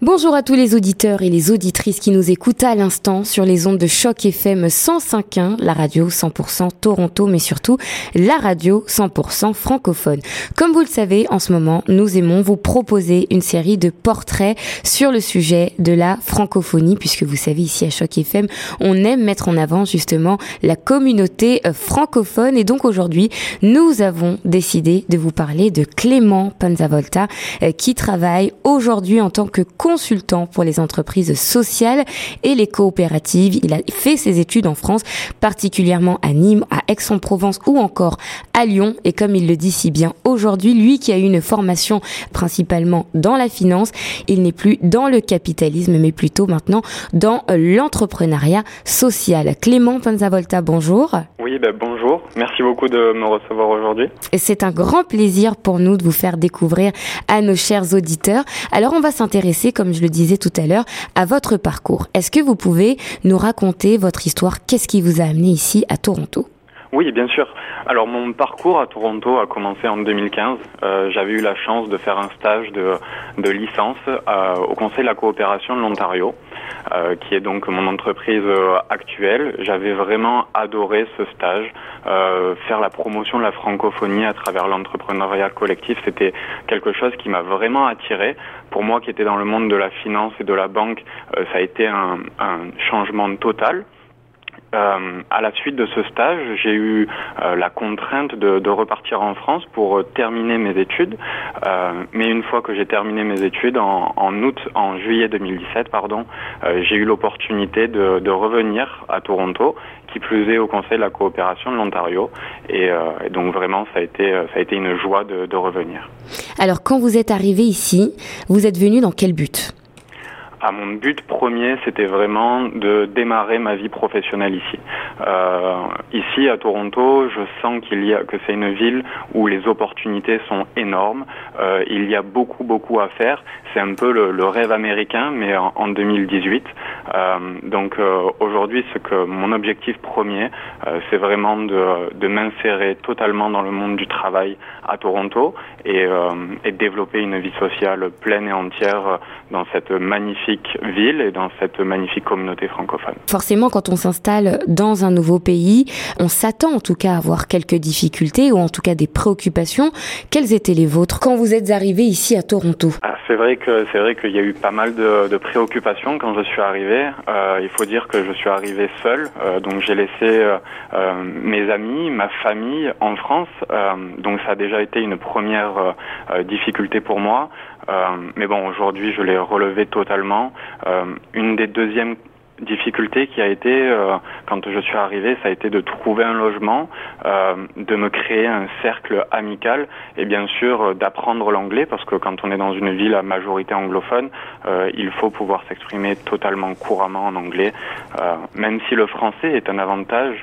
Bonjour à tous les auditeurs et les auditrices qui nous écoutent à l'instant sur les ondes de Choc FM 105.1, la radio 100% Toronto, mais surtout la radio 100% francophone. Comme vous le savez, en ce moment, nous aimons vous proposer une série de portraits sur le sujet de la francophonie, puisque vous savez, ici à Choc FM, on aime mettre en avant justement la communauté francophone. Et donc aujourd'hui, nous avons décidé de vous parler de Clément Panzavolta, qui travaille aujourd'hui en tant que consultant pour les entreprises sociales et les coopératives. Il a fait ses études en France, particulièrement à Nîmes, à Aix-en-Provence ou encore à Lyon. Et comme il le dit si bien aujourd'hui, lui qui a eu une formation principalement dans la finance, il n'est plus dans le capitalisme, mais plutôt maintenant dans l'entrepreneuriat social. Clément Panzavolta, bonjour. Oui, bonjour. Merci beaucoup de me recevoir aujourd'hui. Et c'est un grand plaisir pour nous de vous faire découvrir à nos chers auditeurs. Alors, on va s'intéresser, comme je le disais tout à l'heure, à votre parcours. Est-ce que vous pouvez nous raconter votre histoire? Qu'est-ce qui vous a amené ici à Toronto? Oui, bien sûr. Alors, mon parcours à Toronto a commencé en 2015. J'avais eu la chance de faire un stage de licence au Conseil de la coopération de l'Ontario, qui est donc mon entreprise actuelle. J'avais vraiment adoré ce stage. Faire la promotion de la francophonie à travers l'entrepreneuriat collectif, c'était quelque chose qui m'a vraiment attiré. Pour moi qui était dans le monde de la finance et de la banque, ça a été un changement total. À la suite de ce stage, j'ai eu la contrainte de repartir en France pour terminer mes études. Mais une fois que j'ai terminé mes études, en juillet 2017, j'ai eu l'opportunité de revenir à Toronto, qui plus est au Conseil de la coopération de l'Ontario. Et donc vraiment, ça a été une joie de revenir. Alors, quand vous êtes arrivé ici, vous êtes venu dans quel but ? Mon but premier, c'était vraiment de démarrer ma vie professionnelle ici. Ici, à Toronto, je sens que c'est une ville où les opportunités sont énormes. Il y a beaucoup à faire. C'est un peu le rêve américain, mais en 2018. Donc aujourd'hui, mon objectif premier, c'est vraiment de m'insérer totalement dans le monde du travail à Toronto et développer une vie sociale pleine et entière dans cette magnifique ville et dans cette magnifique communauté francophone. Forcément, quand on s'installe dans un nouveau pays, on s'attend en tout cas à avoir quelques difficultés ou en tout cas des préoccupations. Quelles étaient les vôtres quand vous êtes arrivé ici à Toronto ? C'est vrai qu'il y a eu pas mal de préoccupations quand je suis arrivé. Il faut dire que je suis arrivé seul, donc j'ai laissé mes amis, ma famille en France. Donc ça a déjà été une première difficulté pour moi. Mais bon, aujourd'hui, je l'ai relevé totalement. Une des deuxièmes difficultés qui a été, quand je suis arrivé, ça a été de trouver un logement, de me créer un cercle amical et bien sûr d'apprendre l'anglais parce que quand on est dans une ville à majorité anglophone, il faut pouvoir s'exprimer totalement couramment en anglais. Même si le français est un avantage,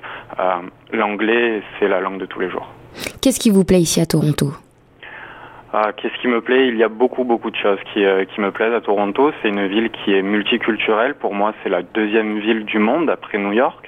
l'anglais, c'est la langue de tous les jours. Qu'est-ce qui vous plaît ici à Toronto ? Qu'est-ce qui me plaît ? Il y a beaucoup de choses qui me plaisent à Toronto. C'est une ville qui est multiculturelle. Pour moi, c'est la deuxième ville du monde après New York.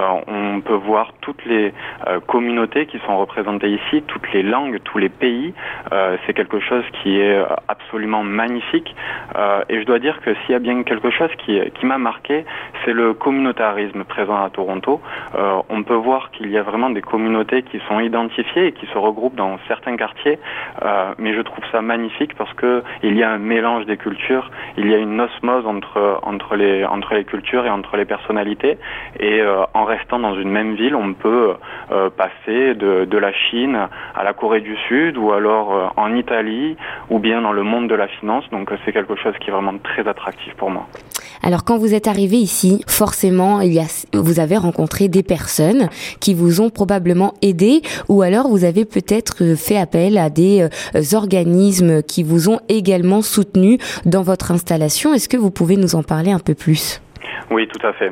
On peut voir toutes les communautés qui sont représentées ici, toutes les langues, tous les pays. C'est quelque chose qui est absolument magnifique. Et je dois dire que s'il y a bien quelque chose qui m'a marqué, c'est le communautarisme présent à Toronto. On peut voir qu'il y a vraiment des communautés qui sont identifiées et qui se regroupent dans certains quartiers. Mais je trouve ça magnifique parce que il y a un mélange des cultures, il y a une osmose entre les cultures et entre les personnalités. Et en restant dans une même ville, on peut passer de la Chine à la Corée du Sud ou alors en Italie ou bien dans le monde de la finance. Donc c'est quelque chose qui est vraiment très attractif pour moi. Alors quand vous êtes arrivé ici, forcément, vous avez rencontré des personnes qui vous ont probablement aidé ou alors vous avez peut-être fait appel à des organismes qui vous ont également soutenu dans votre installation. Est-ce que vous pouvez nous en parler un peu plus ? Oui, tout à fait.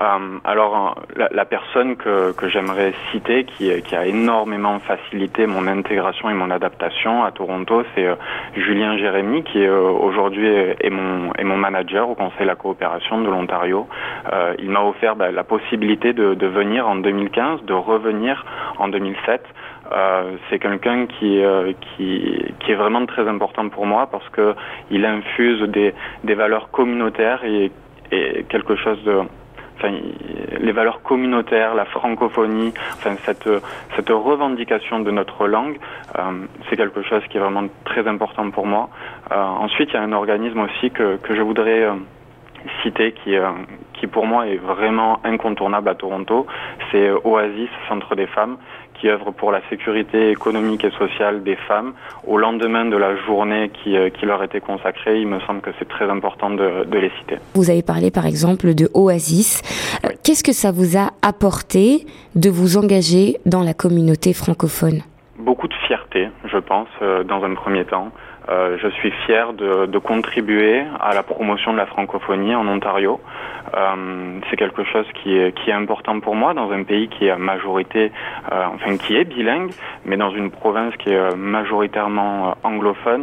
Alors, la personne que j'aimerais citer, qui a énormément facilité mon intégration et mon adaptation à Toronto, c'est Julien Jérémy, qui aujourd'hui est mon manager au Conseil de la coopération de l'Ontario. Il m'a offert la possibilité de venir en 2015, de revenir en 2007. C'est quelqu'un qui est vraiment très important pour moi parce que il infuse des valeurs communautaires et quelque chose de, enfin, les valeurs communautaires, la francophonie, enfin cette revendication de notre langue, c'est quelque chose qui est vraiment très important pour moi. Ensuite, il y a un organisme aussi que je voudrais cité qui pour moi est vraiment incontournable à Toronto, c'est Oasis, Centre des femmes, qui œuvre pour la sécurité économique et sociale des femmes. Au lendemain de la journée qui leur était consacrée, il me semble que c'est très important de les citer. Vous avez parlé par exemple de Oasis. Oui. Qu'est-ce que ça vous a apporté de vous engager dans la communauté francophone ? Beaucoup de fierté, je pense, dans un premier temps. Je suis fier de contribuer à la promotion de la francophonie en Ontario. C'est quelque chose qui est important pour moi dans un pays qui est à majorité, qui est bilingue, mais dans une province qui est majoritairement anglophone.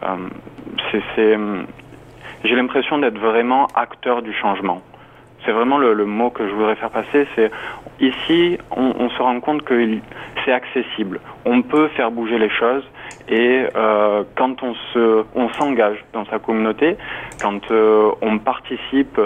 J'ai l'impression d'être vraiment acteur du changement. C'est vraiment le mot que je voudrais faire passer. C'est ici, on se rend compte que c'est accessible. On peut faire bouger les choses et quand on s'engage dans sa communauté, quand on participe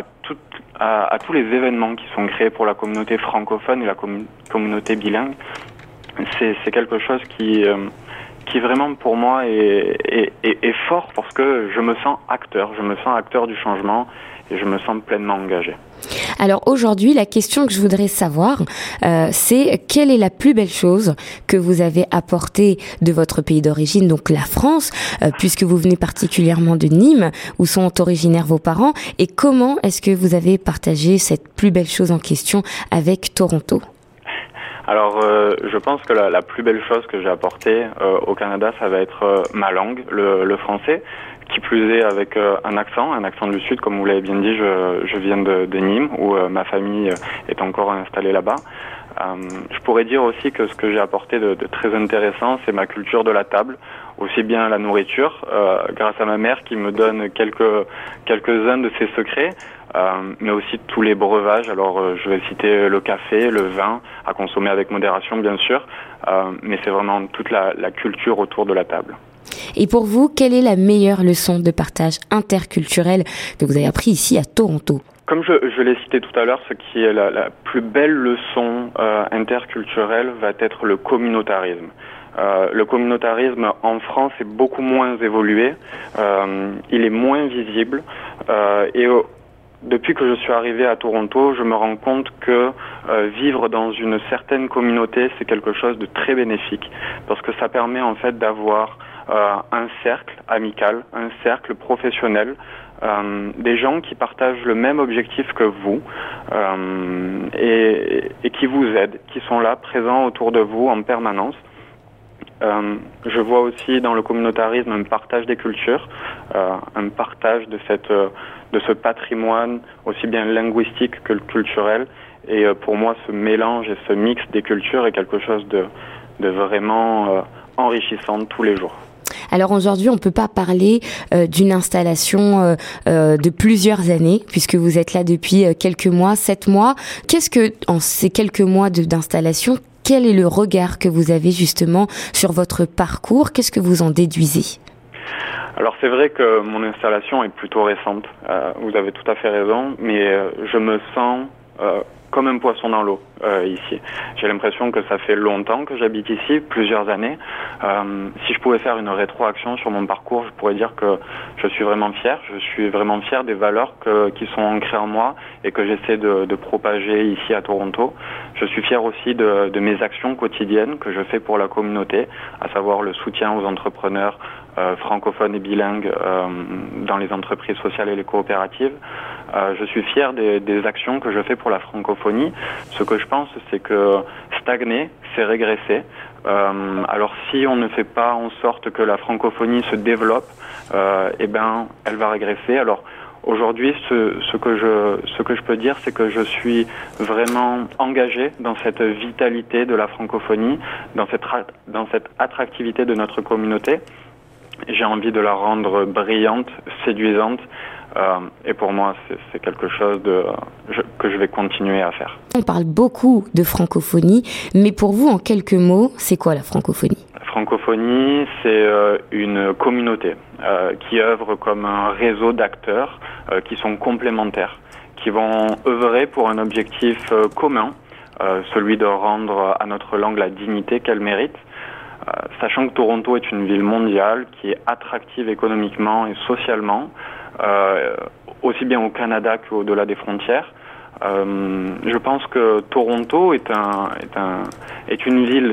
à tous les événements qui sont créés pour la communauté francophone et la communauté bilingue, c'est quelque chose qui vraiment pour moi est fort parce que je me sens acteur du changement et je me sens pleinement engagé. Alors aujourd'hui, la question que je voudrais savoir, c'est quelle est la plus belle chose que vous avez apportée de votre pays d'origine, donc la France, puisque vous venez particulièrement de Nîmes, où sont originaires vos parents, et comment est-ce que vous avez partagé cette plus belle chose en question avec Toronto ? Alors, je pense que la plus belle chose que j'ai apportée au Canada, ça va être ma langue, le français. Qui plus est avec un accent du Sud, comme vous l'avez bien dit, je viens de Nîmes, où ma famille est encore installée là-bas. Je pourrais dire aussi que ce que j'ai apporté de très intéressant, c'est ma culture de la table, aussi bien la nourriture, grâce à ma mère qui me donne quelques-uns de ses secrets, mais aussi tous les breuvages. Alors, je vais citer le café, le vin, à consommer avec modération, bien sûr, mais c'est vraiment toute la culture autour de la table. Et pour vous, quelle est la meilleure leçon de partage interculturel que vous avez appris ici à Toronto ? Comme je l'ai cité tout à l'heure, ce qui est la plus belle leçon interculturelle va être le communautarisme. Le communautarisme en France est beaucoup moins évolué, il est moins visible et depuis que je suis arrivé à Toronto, je me rends compte que vivre dans une certaine communauté, c'est quelque chose de très bénéfique parce que ça permet en fait d'avoir un cercle amical, un cercle professionnel, des gens qui partagent le même objectif que vous et qui vous aident, qui sont là, présents autour de vous en permanence. Je vois aussi dans le communautarisme un partage des cultures, un partage de ce patrimoine aussi bien linguistique que culturel. Et pour moi, ce mélange et ce mix des cultures est quelque chose de vraiment enrichissant tous les jours. Alors aujourd'hui, on ne peut pas parler d'une installation de plusieurs années, puisque vous êtes là depuis quelques mois, 7 mois. Qu'est-ce que, en ces quelques mois d'installation, quel est le regard que vous avez justement sur votre parcours ? Qu'est-ce que vous en déduisez ? Alors c'est vrai que mon installation est plutôt récente, vous avez tout à fait raison, mais je me sens comme un poisson dans l'eau ici. J'ai l'impression que ça fait longtemps que j'habite ici, plusieurs années. Si je pouvais faire une rétroaction sur mon parcours, je pourrais dire que je suis vraiment fier. Je suis vraiment fier des valeurs qui sont ancrées en moi et que j'essaie de propager ici à Toronto. Je suis fier aussi de mes actions quotidiennes que je fais pour la communauté, à savoir le soutien aux entrepreneurs francophones et bilingues dans les entreprises sociales et les coopératives. Je suis fier des actions que je fais pour la francophonie. Ce que je pense, c'est que stagner, c'est régresser. Alors si on ne fait pas en sorte que la francophonie se développe, elle va régresser. Alors aujourd'hui, ce que je peux dire, c'est que je suis vraiment engagé dans cette vitalité de la francophonie, dans cette attractivité de notre communauté. J'ai envie de la rendre brillante, séduisante. Et pour moi, c'est quelque chose que je vais continuer à faire. On parle beaucoup de francophonie, mais pour vous, en quelques mots, c'est quoi la francophonie ? La francophonie, c'est une communauté qui œuvre comme un réseau d'acteurs qui sont complémentaires, qui vont œuvrer pour un objectif commun, celui de rendre à notre langue la dignité qu'elle mérite. Sachant que Toronto est une ville mondiale qui est attractive économiquement et socialement, aussi bien au Canada qu'au-delà des frontières. Je pense que Toronto est une ville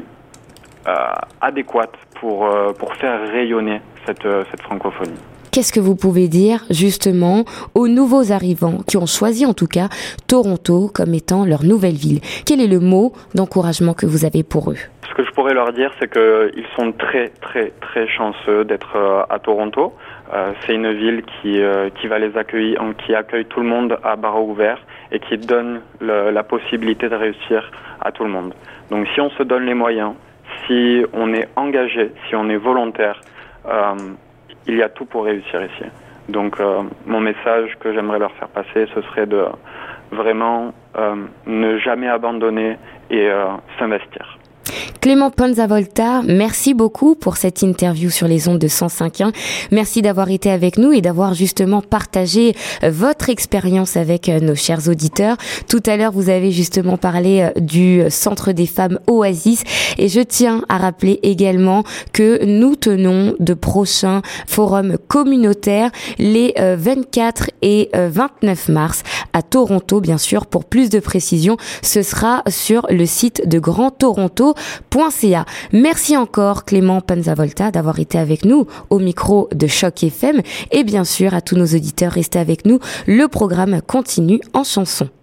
adéquate pour faire rayonner cette francophonie. Qu'est-ce que vous pouvez dire justement aux nouveaux arrivants qui ont choisi en tout cas Toronto comme étant leur nouvelle ville ? Quel est le mot d'encouragement que vous avez pour eux ? Ce que je pourrais leur dire, c'est qu'ils sont très très très chanceux d'être à Toronto. C'est une ville qui va les accueillir, qui accueille tout le monde à bras ouverts et qui donne la possibilité de réussir à tout le monde. Donc si on se donne les moyens, si on est engagé, si on est volontaire, il y a tout pour réussir ici. Donc mon message que j'aimerais leur faire passer, ce serait de vraiment ne jamais abandonner et s'investir. Clément Panzavolta, merci beaucoup pour cette interview sur les ondes de 105.1. Merci d'avoir été avec nous et d'avoir justement partagé votre expérience avec nos chers auditeurs. Tout à l'heure, vous avez justement parlé du Centre des femmes Oasis et je tiens à rappeler également que nous tenons de prochains forums communautaires les 24 et 29 mars à Toronto, bien sûr. Pour plus de précisions, ce sera sur le site de grandtoronto.ca. Merci encore Clément Panzavolta d'avoir été avec nous au micro de Choc FM et bien sûr à tous nos auditeurs, restez avec nous, le programme continue en chanson.